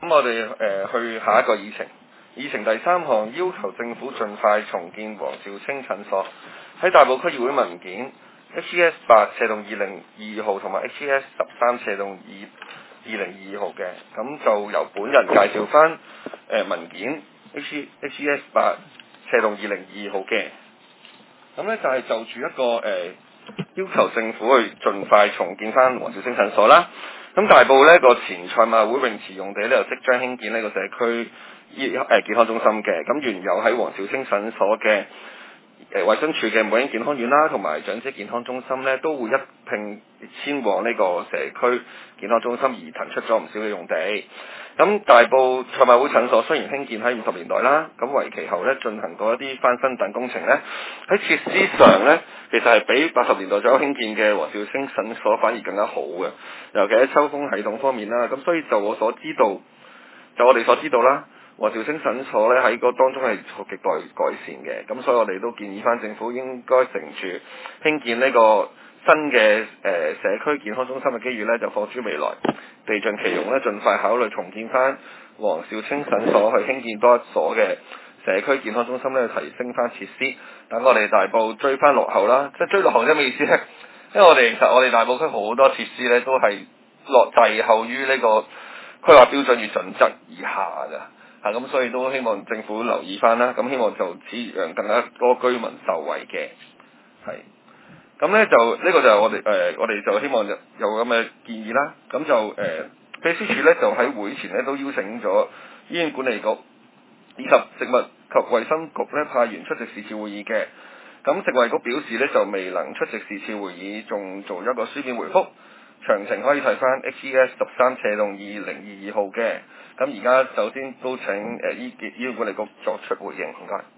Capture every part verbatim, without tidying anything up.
我哋誒、呃、去下一個議程。議程第三項要求政府盡快重建黃兆清診所。喺大埔區議會文件 H E S 八斜洞二零二號同埋 H E S 十三斜洞二二零二號嘅，咁就由本人介紹翻誒文件 H H E S 八斜洞二零二號嘅。咁呢就係就住一個誒、呃、要求政府去盡快重建翻黃兆清診所啦。咁大埔呢個前賽馬會泳池用地呢，就即將興建呢個社區醫誒健康中心嘅。咁原有喺黃兆清診所嘅誒衛生署嘅母嬰健康院啦，同埋長者健康中心呢，都會一併遷往呢個社區健康中心而騰出咗唔少嘅用地。咁大埔賽馬會診所雖然興建喺五十年代啦，咁為其後呢進行過一啲翻新等工程呢，喺設施上呢，其實係比八十年代左右興建嘅黃兆清診所反而更加好嘅，尤其喺抽風系統方面啦。咁所以就我所知道，就我哋所知道啦。黃兆清診所咧喺個當中係極待改善嘅，咁所以我哋都建議翻政府應該乘住興建呢個新嘅誒、呃、社區健康中心嘅機遇咧，就放諸未來，地盡其用咧，盡快考慮重建翻黃兆清診所，去興建多一所嘅社區健康中心咧，提升翻設施，等我哋大埔追翻落後啦。即係追落後即係咩意思咧？因為我哋其實我哋大埔區好多設施咧都係落滯後於呢個規劃標準與準則以下㗎。啊，咁所以都希望政府留意翻啦，咁希望就此讓更加多居民受惠嘅，係。咁咧就呢、這個就係我哋誒、呃，我哋就希望有有咁嘅建議啦。咁就誒、呃，秘書處咧就喺會前咧都邀請咗醫院管理局以及食物及衛生局咧派員出席視察會議嘅。咁食衞局表示咧就未能出席視察會議，仲做咗個書面回覆。詳情可以睇翻 H E S 十三斜洞二零二二號嘅。咁而家首先都請誒醫醫院管理局作出回應，唔該。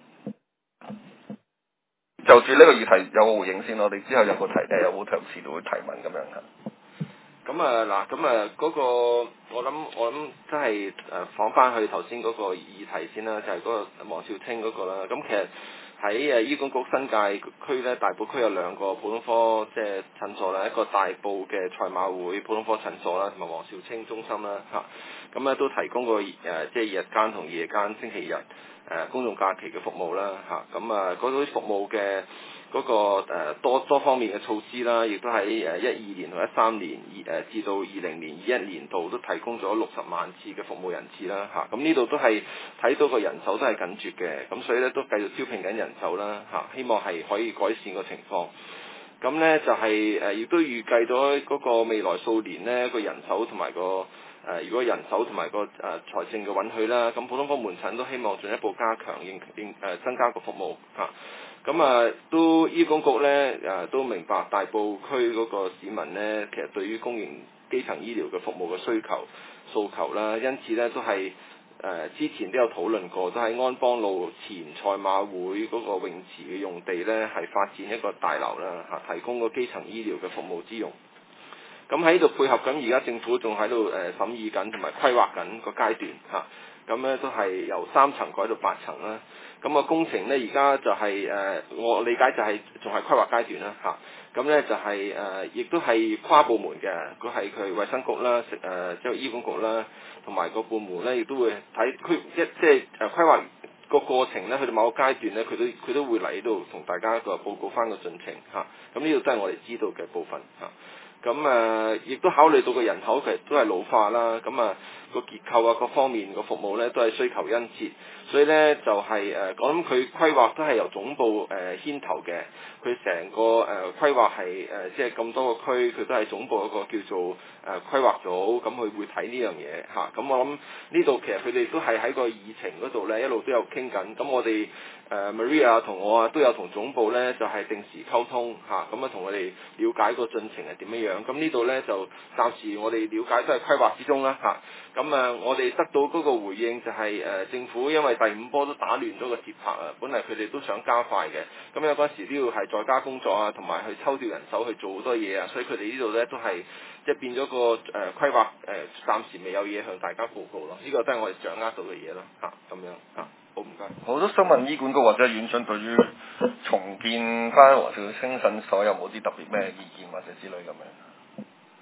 就住呢個議題有個回應先，我哋之後有個提誒有冇同事會提問咁樣㗎。 咁啊嗱，咁啊嗰個我諗我諗真係誒放翻去頭先嗰個議題先啦，就係、是、嗰個黃兆清嗰個啦。咁其實喺誒醫管局新界區咧，大埔區有兩個普通科即係診所啦，一個大埔嘅賽馬會普通科診所啦，同埋黃兆清中心啦嚇。咁咧都提供過誒即係日間同夜間星期日誒、呃、公眾假期嘅服務啦嚇。咁啊嗰啲服務嘅嗰、那個、呃、多多方面嘅措施啦，亦都喺誒一二年同一三年二誒至到二零年二一年度都提供咗六十萬次嘅服務人次啦嚇。咁呢度都係睇到個人手都係緊絀嘅，咁所以咧都繼續招聘緊人手啦嚇、啊，希望係可以改善個情況。咁咧就係、是、誒，亦、呃、都預計咗嗰個未來數年呢個人手同埋個誒、呃，如果人手同埋個誒財政嘅允許啦，咁普通科門診都希望進一步加強應應誒增加個服務嚇。咁啊，都醫管局咧誒都明白大埔區嗰個市民呢，其實對於公營基層醫療嘅服務嘅需求訴求啦，因此咧都係誒、呃、之前都有討論過，都喺安邦路前賽馬會嗰個泳池嘅用地咧，係發展一個大樓啦嚇，提供個基層醫療嘅服務之用。咁喺度配合緊，而家政府仲喺度誒審議緊同埋規劃緊個階段嚇，咁、啊、咧都係由三層改到八層啦。咁個工程咧，而家就係、是、誒、呃，我理解就係仲係規劃階段啦嚇。咁、啊、咧就係、是、誒，亦、呃、都係跨部門嘅，佢係佢衛生局啦，食誒即係醫管局啦，同埋個部門咧，亦都會睇佢一即係誒規劃個過程咧，去到某個階段咧，佢都佢都會嚟呢度同大家個報告翻個進程嚇。咁呢度都係我哋知道嘅部分嚇。咁誒，亦、呃、都考慮到個人口其實都係老化啦，咁啊個結構啊各方面個服務咧都係需求殷切，所以咧就係、是、誒、呃，我諗佢規劃都係由總部誒、呃、牽頭嘅，佢成個誒、呃、規劃係誒即係咁多個區，佢都係總部一個叫做誒、呃、規劃組，咁佢會睇呢樣嘢嚇。咁、啊、我諗呢度其實佢哋都係喺個議程嗰度咧一路都有傾緊，咁我哋。誒、uh, Maria 同我啊都有同總部咧就係、是、定時溝通嚇，咁啊同佢哋了解個進程係點樣樣。咁呢度咧就暫時我哋了解都係規劃之中啦嚇。咁啊我哋得到嗰個回應就係、是、誒、呃、政府因為第五波都打亂咗個節拍啊，本嚟佢哋都想加快嘅。咁有嗰時都要係在家工作啊，同埋去抽調人手去做好多嘢啊，所以佢哋呢度咧都係即係變咗個誒、呃、規劃誒、呃，暫時未有嘢向大家報告咯。呢、這個都係我哋掌握到嘅嘢咯嚇，咁樣嚇。好唔該。 好多想問醫管局或者院長對於重建翻黃兆清診所有冇啲特別咩意見或者之類咁樣？ 嗱，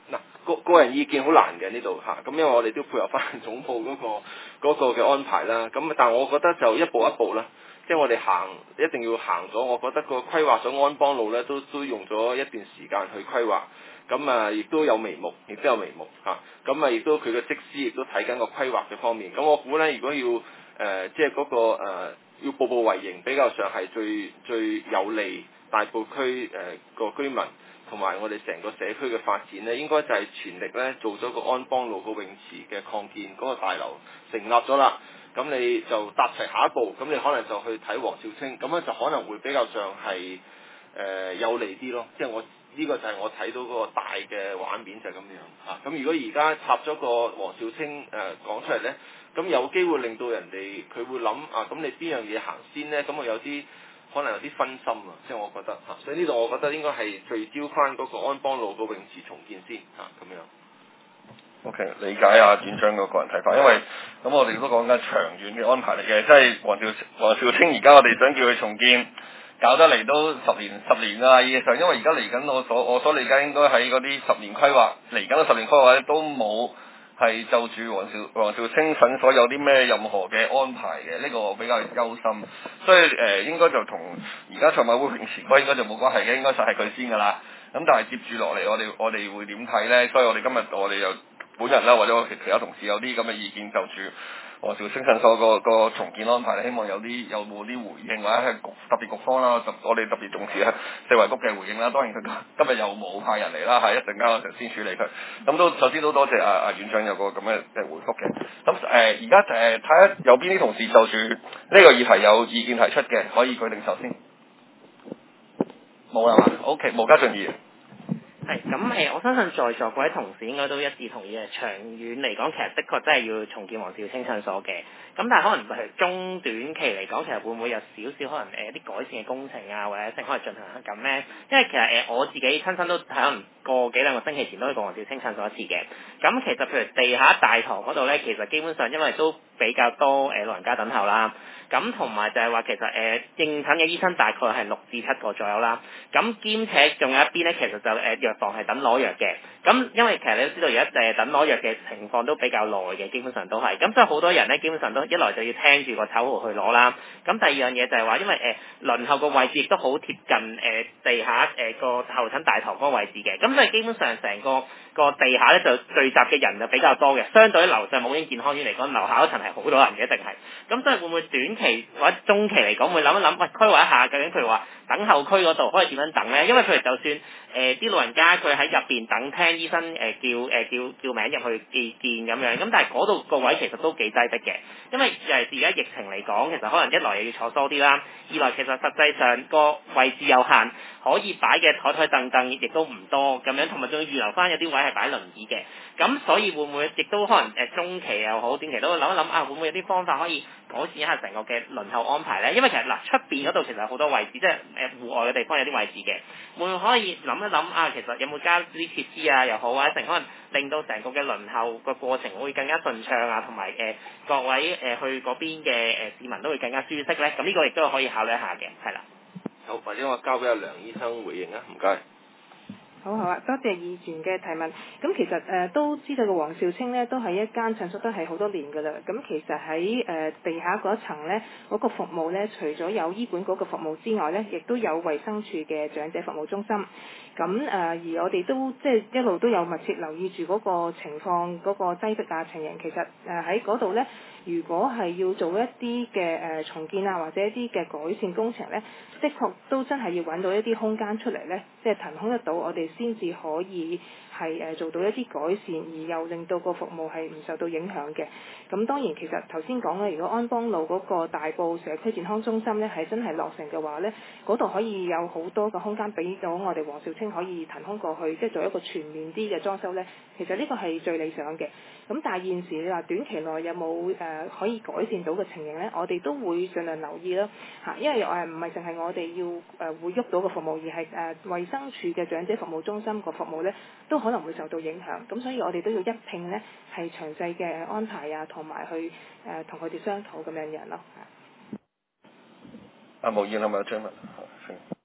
個個人意見好難嘅呢度嚇，咁因為我哋都配合翻總部嗰、個嗰、個嘅安排啦。咁但係我覺得就一步一步啦，即係我哋行一定要行咗。我覺得個規劃咗安邦路咧，都都用咗一段時間去規劃。咁啊，亦都有眉目，亦都有眉目嚇。咁啊，亦都佢嘅則師亦都睇緊個規劃嘅方面。咁我估咧，如果要誒、呃、即係嗰、那個、呃、要步步為營，比較上係最最有利大埔區誒個居民同埋我哋成個社區嘅發展咧，應該就係全力咧做咗個安邦路個泳池嘅擴建嗰、那個大樓成立咗啦。咁你就搭齊下一步，咁你可能就去睇黃兆清，咁樣就可能會比較上係誒、呃、有利啲咯。即係我。呢個就係我睇到嗰個大嘅畫面就係咁樣嚇。咁、啊、如果而家插咗個黃兆清誒、呃、講出嚟呢，咁有機會令到人哋佢會諗啊，咁你邊樣嘢行先呢？咁我有啲可能有啲分心啊，即係我覺得嚇、啊。所以呢度我覺得應該係聚焦翻嗰個安邦路個泳池重建先嚇咁、啊、樣。 O、okay, K. 理解啊，院長個個人睇法，因為咁我哋都講緊長遠嘅安排嚟嘅，即係黃兆黃兆清而家我哋想叫佢重建。搞得嚟都十年十年啦，意義上，因為而家嚟緊我所我所理解應該喺嗰啲十年規劃嚟緊嘅十年規劃咧都冇係就住黃兆黃兆清診所有啲咩任何嘅安排嘅，呢、這個我比較憂心，所以誒、呃、應該就同而家賽馬會泳池區應該就冇關係嘅，應該就係佢先㗎啦。咁但係接住落嚟，我哋我哋會點睇呢？所以我哋今日我哋又本人啦，或者我其其他同事有啲咁嘅意見就住黃兆清診所個個重建安排，希望有啲有冇啲回應，或者係局特別局方啦，我哋特別重視啊四圍局嘅回應啦。當然佢今日又冇派人嚟啦，係一陣間我就先處理佢。咁都首先都多謝阿阿院長有個咁嘅嘅回覆嘅。咁誒而家誒睇下有邊啲同事就住呢個議題有意見提出嘅，可以舉定手先。冇啦嘛 ？OK，毛家俊議員。 係咁誒，我相信在座各位同事應該都一致同意嘅。長遠嚟講，其實的確真係要重建黃兆清診所嘅。咁但係可能係中短期嚟講，其實會唔會有少少可能誒啲改善嘅工程啊，或者成可能進行緊咧？因為其實誒、呃、我自己親身都可能過幾兩個星期前都去過黃兆清診所一次嘅。咁其實譬如地下大堂嗰度咧，其實基本上因為都比較多誒、呃、老人家等候啦。咁同埋就係話其實誒、呃、應診嘅醫生大概係六至七個左右啦。咁兼且仲有一邊咧，其實就誒、呃、藥房係等攞藥嘅。咁因為其實你都知道而家誒等攞藥嘅情況都比較耐嘅，基本上都係。咁所以好多人咧，基本上都一來就要聽住個頭號去攞啦。咁第二樣嘢就係話，因為誒、呃、輪候個位置亦都好貼近誒、呃、地下誒個、呃、候診大堂嗰個位置嘅。咁所以基本上成個個地下咧就聚集嘅人就比較多嘅。相對於樓上母嬰健康院嚟講，樓下嗰層係好多人嘅，一定係。咁所以會唔會短期或者中期嚟講會諗一諗，喂規劃一下究竟譬如話等候區嗰度可以點樣等咧？因為譬如就算誒啲、呃、老人家佢喺入邊等聽醫生誒、呃、叫誒、呃、叫叫名入去見見咁樣，咁但係嗰度個位其實都幾擠迫嘅，因為誒而家疫情嚟講，其實可能一來又要坐疏啲啦，二來其實實際上個位置有限，可以擺嘅台台凳凳亦都唔多咁樣，同埋仲要預留翻有啲位係擺輪椅嘅，咁所以會唔會亦都可能誒中期又好短期都會諗一諗啊，會唔會有啲方法可以改善一下成個嘅輪候安排咧？因為其實嗱出邊嗰度其實有好多位置，即係誒戶外嘅地方有啲位置嘅，會唔會可以諗一諗啊？其實有冇加啲設施啊又好啊，成可能令到成個嘅輪候個過程會更加順暢啊，同埋誒各位誒、呃、去嗰邊嘅誒市民都會更加舒適咧。咁呢個亦都可以考慮一下嘅，係啦。 好，或者我交俾阿梁醫生回應啊，唔該。 好好啊，多謝議員嘅提問。咁其實誒、呃、都知道個黃兆清呢都係一間診所，都係好多年㗎啦。咁其實喺誒、呃、地下嗰一層呢，嗰、那個服務呢，除咗有醫管局嘅服務之外呢，亦都有衛生署嘅長者服務中心。咁誒、呃、而我哋都即係一路都有密切留意住嗰個情況，嗰、那個擠迫啊情形。其實誒喺嗰度呢，如果係要做一啲嘅誒重建啊，或者一啲嘅改善工程呢，的確都真係要揾到一啲空間出嚟呢，即係騰空得到我哋先至可以係誒做到一啲改善，而又令到個服務係唔受到影響嘅。咁當然其實頭先講咧，如果安邦路嗰個大埔社區健康中心咧係真係落成嘅話咧，嗰度可以有好多個空間俾到我哋黃兆清可以騰空過去，即係做一個全面啲嘅裝修咧。其實呢個係最理想嘅。咁但係現時你話短期內有冇誒、呃、可以改善到嘅情形咧？我哋都會盡量留意啦嚇，因為誒唔係淨係我哋要誒、呃、會喐到個服務，而係誒衛生署嘅長者服務中心個服務咧都可能會受到影響。咁所以我哋都要一併咧係詳細嘅安排啊，同埋去誒同佢哋商討咁樣樣咯。 阿毛議員係咪有追問？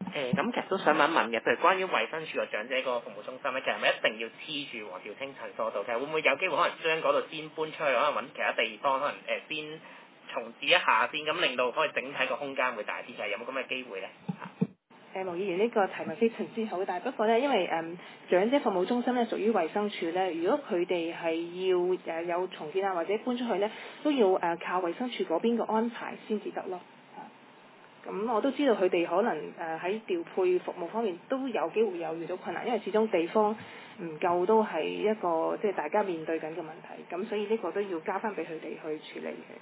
誒咁、呃、其實都想問一問嘅，譬如關於衛生署個長者個服務中心咧，其實係咪一定要黐住黃兆清診所度？其實會唔會有機會可能將嗰度先搬出去，可能揾其他地方，可能誒、呃、先重置一下先，咁令到可以整體個空間會大啲，其實有冇咁嘅機會咧？ 誒，毛議員呢個提問非常之好，但係不過咧，因為誒、嗯、長者服務中心咧屬於衛生署咧，如果佢哋係要誒、呃、有重建啊或者搬出去咧，都要誒、呃、靠衛生署嗰邊嘅安排先至得咯。咁、嗯、我都知道佢哋可能誒喺調配服務方面都有機會有遇到困難，因為始終地方唔夠都係一個即係大家面對緊嘅問題，咁所以呢個都要交翻俾佢哋去處理嘅。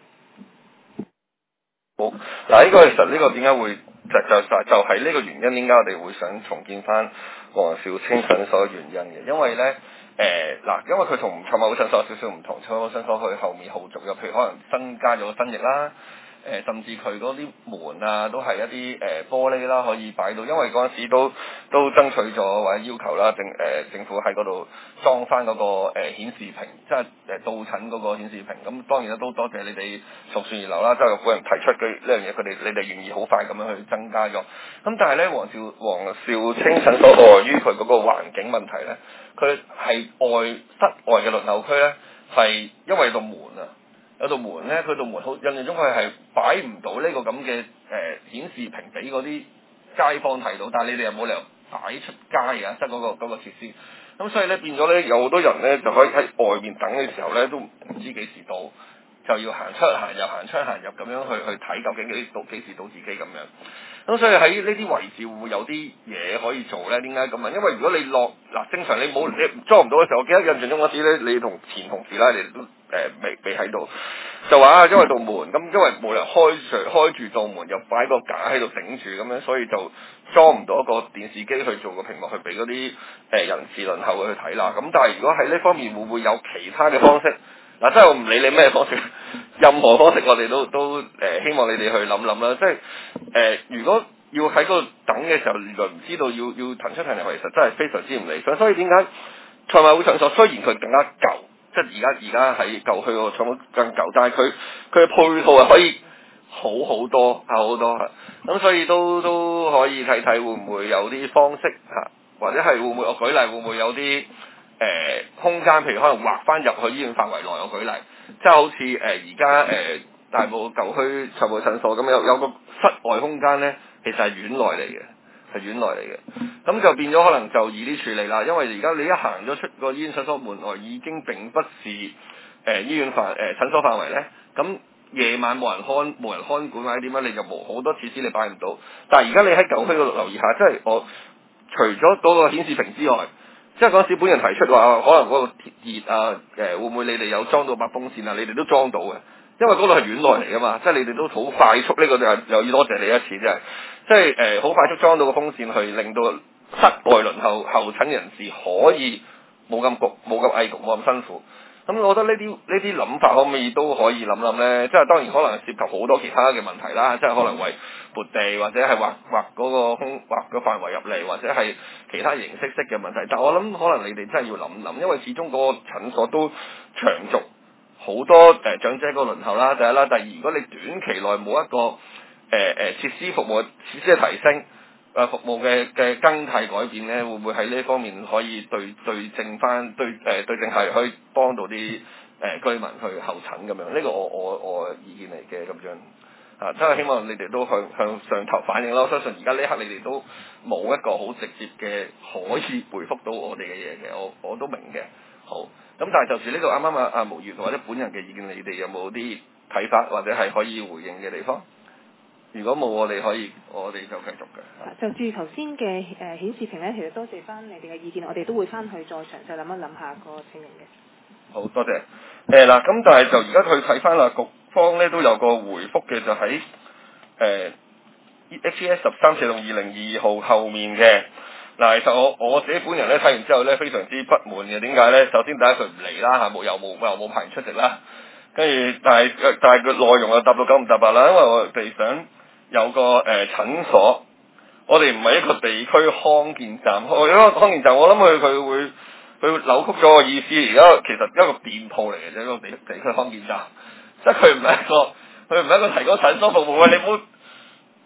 好，嗱，呢個其實呢個點解會就就就就係呢個原因，點解我哋會想重建翻黃兆清診所嘅原因嘅，因為咧誒嗱，因為佢同賽馬會診所有少少唔同，賽馬會診所佢後面後續嘅，譬如可能新加咗個新翼啦。誒、呃、甚至佢嗰啲門啊，都係一啲誒、呃、玻璃啦，可以擺到，因為嗰陣時都都爭取咗或者要求啦，政誒、呃、政府喺嗰度裝翻嗰個誒、呃、顯示屏，即係誒到診嗰個顯示屏。咁當然啦，都多謝你哋從善如流啦，周玉夫人提出嘅呢樣嘢，佢哋你哋願意好快咁樣去增加咗。咁但係咧，黃兆黃兆清診所礙於佢嗰個環境問題咧，佢係外室外嘅輪候區咧，係因為道門啊。有道門咧，佢道門好印象中佢係擺唔到呢個咁嘅誒顯示屏俾嗰啲街坊睇到，但係你哋又冇理由擺出街啊，即係嗰個嗰、嗰個設施。咁所以咧變咗咧，有好多人咧就可以喺外面等嘅時候咧，都唔知幾時到，就要行出行入行出行入咁樣去去睇究竟幾到幾時到自己咁樣。咁所以喺呢啲位置會唔會有啲嘢可以做咧？點解咁啊？因為如果你落嗱正常你冇你裝唔到嘅時候，我記得印象中嗰時咧，你同前同事啦，你都誒未未喺度，就話啊，因為道門咁，因為冇人開住開住道門，又擺個架喺度頂住咁樣，所以就裝唔到一個電視機去做個屏幕去俾嗰啲誒人士輪候去睇啦。咁但係如果喺呢方面會唔會有其他嘅方式？嗱，即係我唔理你咩方式，任何方式我哋都都誒、呃、希望你哋去諗諗啦。即係誒、呃，如果要喺嗰度等嘅時候，原來唔知道要要騰出騰入，其實真係非常之唔理想。所以點解賽馬會診所雖然佢更加舊，即係而家而家喺舊區個賽馬會更舊，但係佢佢嘅配套係可以好好多好好多嚇。咁所以都都可以睇睇會唔會有啲方式嚇，或者係會唔會我舉例會唔會有啲？誒、呃、空間，譬如可能劃翻入去醫院範圍內，我舉例，即係好似誒而家誒大埔舊區賽馬會診所咁有有個室外空間咧，其實係院內嚟嘅，係院內嚟嘅，咁就變咗可能就易啲處理啦。因為而家你一行咗出個醫院診所門外，已經並不是誒、呃、醫院範誒、呃、診所範圍咧，咁夜晚冇人看冇人看管或者點樣，你就冇好多設施你擺唔到。但係而家你喺舊區嗰度留意下，即係我除咗嗰個顯示屏之外。即係嗰時本人提出話，可能嗰個熱啊，誒、呃、會唔會你哋有裝到把風扇啊？你哋都裝到嘅，因為嗰度係院內嚟噶嘛，即係你哋都好快速呢、這個就又要多謝你一次，真係，即係誒好快速裝到個風扇去令到室外輪候候診人士可以冇咁焗、冇咁翳焗、冇咁辛苦。咁我覺得呢啲呢啲諗法可唔可以都可以諗諗咧？即係當然可能涉及好多其他嘅問題啦，即係可能為撥地或者係劃劃嗰個空劃個範圍入嚟，或者係其他形式式嘅問題。但我諗可能你哋真係要諗諗，因為始終嗰個診所都長續好多誒、呃、長者個輪候啦，第一啦，第二如果你短期內冇一個誒誒、呃、設施服務設施嘅提升。誒服務嘅嘅更替改變咧，會唔會喺呢方面可以對對正翻對誒、呃、對正係可以幫到啲誒、呃、居民去候診咁樣？呢、這個我我我意見嚟嘅咁樣啊，真係希望你哋都向向上頭反映啦。我相信而家呢一刻你哋都冇一個好直接嘅可以回覆到我哋嘅嘢嘅，我我都明嘅。好，咁但係就住呢個啱啱啊啊毛議員或者本人嘅意見，你哋有冇啲睇法或者係可以回應嘅地方？如果冇，我哋可以，我哋就繼續嘅。 就住頭先嘅誒顯示屏咧，其實多謝翻你哋嘅意見，我哋都會翻去再詳細諗一諗下個情形嘅。 好多謝。誒嗱，咁但係就而家去睇翻啦，局方咧都有個回覆嘅，就喺誒 H S 十三四同二零二二號後面嘅。嗱，其實我我自己本人咧睇完之後咧，非常之不滿嘅。點解咧？首先第一佢唔嚟啦嚇，冇又冇又冇排出席啦。跟住，但係但係個內容又答到九唔搭八啦，因為我哋想。有個誒、呃、診所，我哋唔係一個地區康健站，我一個康健站，我諗佢佢會佢扭曲咗個意思。而家其實一個店鋪嚟嘅啫，一個地地區康健站，即係佢唔係一個佢唔係一個提供診所服務嘅。你唔好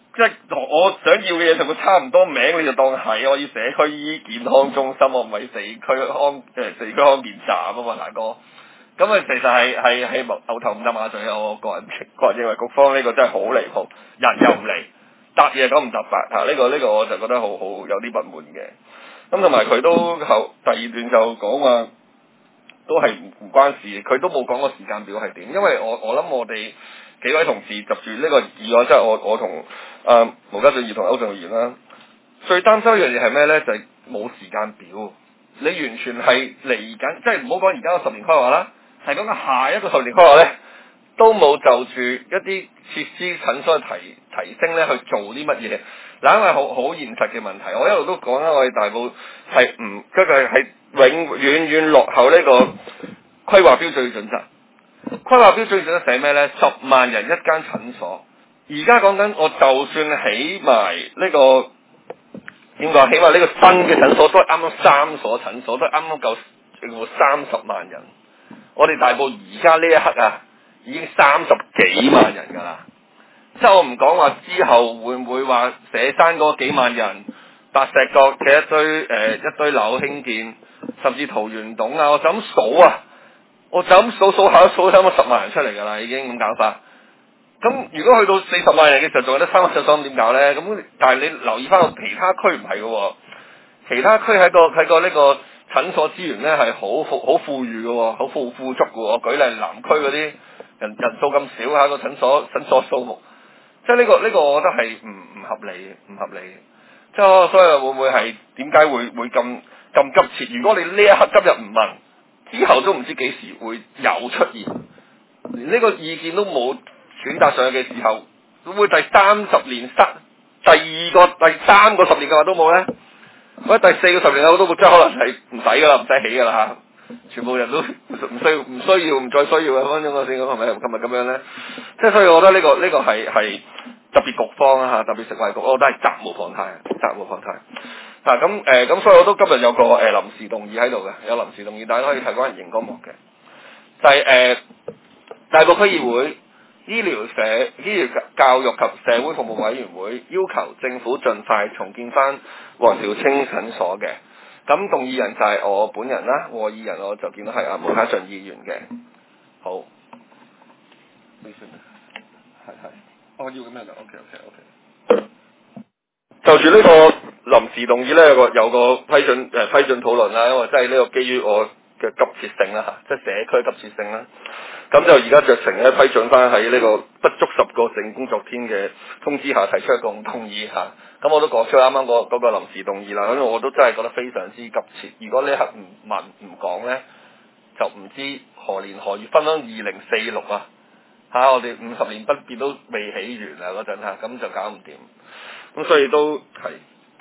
即係我想要嘅嘢同佢差唔多名，你就當係我要社區醫健康中心，我唔係社區康誒社區康健站啊嘛，大哥。咁啊，其實係係係牛頭唔搭馬嘴啊！我個人個人認為局方呢個真係好離譜，人又唔嚟，答嘢九唔搭八嚇，呢個呢個我就覺得好好有啲不滿嘅。咁同埋佢都後第二段就講話，都係唔唔關事，佢都冇講個時間表係點，因為我我諗我哋幾位同事集住呢個議案，即係我我同啊毛家俊議同歐俊議員啦，最擔心一樣嘢係咩咧？就係、是、冇時間表，你完全係嚟緊，即係唔好講而家個十年規劃啦。係講緊下一個十年規劃咧，都冇就住一啲設施診所嘅提提升咧去做啲乜嘢。嗱，因為好好現實嘅問題，我一路都講啦，我哋大埔係唔即係係永遠遠落後呢個規劃標準準則。規劃標準準則寫咩咧？十萬人一間診所。而家講緊，我就算起埋呢個點講，起碼呢個新嘅診所都係啱啱三所診所，都係啱啱夠夠三十萬人。我哋大埔而家呢一刻啊，已經三十幾萬人㗎啦。即係我唔講話之後會唔會話社山嗰幾萬人，白石角嘅一堆誒、呃、一堆樓興建，甚至桃園洞啊，我就咁數啊，我就咁數數下數差唔多十萬人出嚟㗎啦，已經咁搞法。咁如果去到四十萬人嘅時候，仲有得三個診所，咁點搞咧？咁但係你留意翻個其他區唔係嘅喎，其他區喺個喺個呢個診所資源咧係好富好富裕嘅喎，好富富足嘅喎。我舉例南區嗰啲人人數咁少嚇個診所診所數目，即係呢個呢個我覺得係唔唔合理唔合理。即係所以會唔會係點解會會咁咁急切？如果你呢一刻今日唔問，之後都唔知幾時會有出現，連呢個意見都冇選擇上去嘅時候，會唔會第三十年失第二個第三個十年嘅話都冇咧？或者第四個十年我都冇，即係可能係唔使㗎啦，唔使起㗎啦嚇，全部人都唔需要唔需要唔再需要嘅分鐘個先係咪？今日咁樣咧，即係所以我覺得呢、呢個呢、呢個係係特別局方啊嚇，特別食衞局，我覺得係責無旁貸，責無旁貸。嗱咁誒咁，所以我都今日有個誒、呃、臨時動議喺度嘅，有臨時動議，大家可以睇嗰陣熒光幕嘅，就係、是、誒、呃、大埔區議會醫療社醫療教育及社會服務委員會要求政府盡快重建翻黃兆清診所嘅。咁動議人就係我本人啦，和議人我就見到係阿毛家俊議員嘅。好，你先，係係，我要咁樣就 OK OK OK。就住呢個臨時動議咧，有個有個批准誒、呃、批准討論啦，因為即係呢個基於我嘅急切性啦嚇，即係社區急切性啦。咁就而家酌情咧批准翻喺呢個不足十個正工作天嘅通知下提出一個動議嚇。咁我都講出啱啱嗰嗰個臨時動議啦，因為我都真係覺得非常之急切。如果呢一刻唔問唔講咧，就唔知何年何月分分二零四六啊嚇！我哋五十年不變都未起完啊嗰陣嚇，咁就搞唔掂。咁所以都係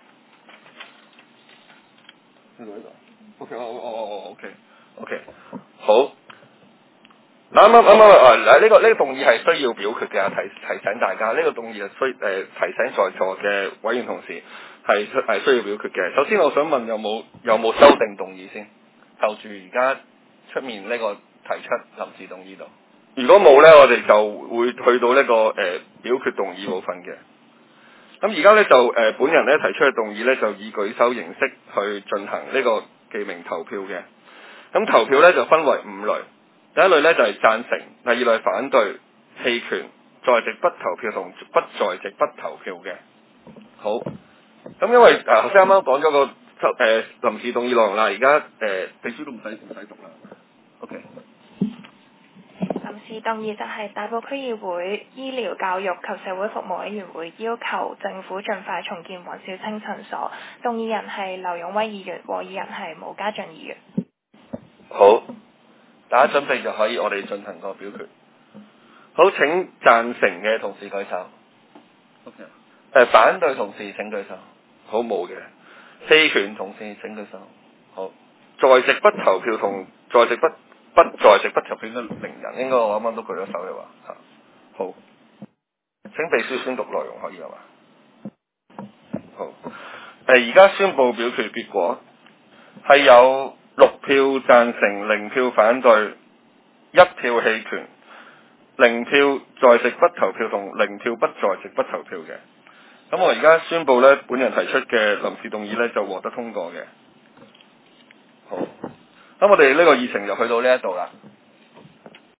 呢個呢個 OK 哦哦哦哦 OK OK 好。嗱啱啱啱啱啊！嗱呢個呢個動議係需要表決嘅，提提醒大家呢個動議係需誒提醒在座嘅委員同事係係需要表決嘅。首先我想問有冇有冇修訂動議先？就住而家出面呢個提出臨時動議度，如果冇咧，我哋就會去到呢個誒表決動議部分嘅。咁而家咧就誒、呃、本人咧提出嘅動議咧就以舉手形式去進行呢個記名投票嘅。咁投票咧就分為五類。第一類咧就係贊成，第二類反對、棄權、在席不投票同不在席不投票嘅。好，咁因為誒頭先啱啱講咗個誒、呃、臨時動議內容啦，而家誒秘書都唔使唔使讀啦。OK。 臨時動議就係大埔區議會醫療教育及社會服務委員會要求政府盡快重建黃兆清診所。動議人係劉勇威議員，和議人係毛家俊議員。 好。大家準備就可以，我哋進行個表決。好，請贊成嘅同事舉手。OK。誒，反對同事請舉手。好，冇嘅。棄權同事請舉手。好，在席不投票同在席不不在席不投票嘅零人，應該我啱啱都舉咗手嘅話嚇。好，請秘書宣讀內容可以係嘛？好。誒，而家宣佈表決結果係有六票贊成，零票反對，一票棄權，零票在席不投票同零票不在席不投票嘅。 咁我而家宣布咧，本人提出嘅臨時動議咧就獲得通過嘅。好，咁我哋呢個議程就去到呢一度啦。